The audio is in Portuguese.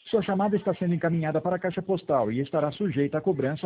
Sua chamada está sendo encaminhada para a caixa postal e estará sujeita a cobrança